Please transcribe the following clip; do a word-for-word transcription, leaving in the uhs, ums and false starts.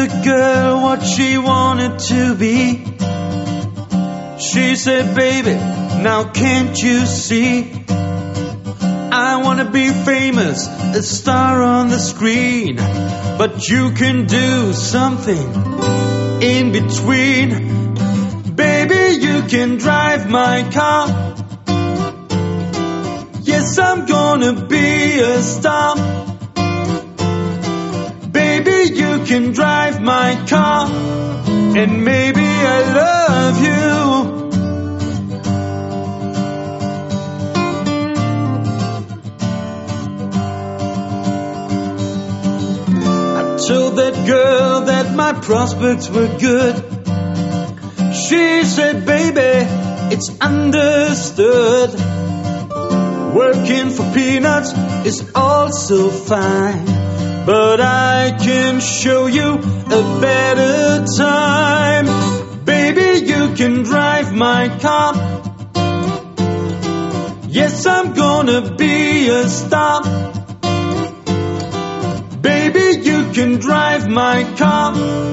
the girl what she wanted to be. She said, baby, now can't you see? I wanna be famous, a star on the screen, but you can do something in between. Baby, you can drive my car. Yes, I'm gonna be a star. Baby, you can drive my car, and maybe I love you. I told that girl that my prospects were good. She said, baby, it's understood. Working for peanuts is also fine, but I can show you a better time. Baby, you can drive my car. Yes, I'm gonna be a star. Baby, you can drive my car.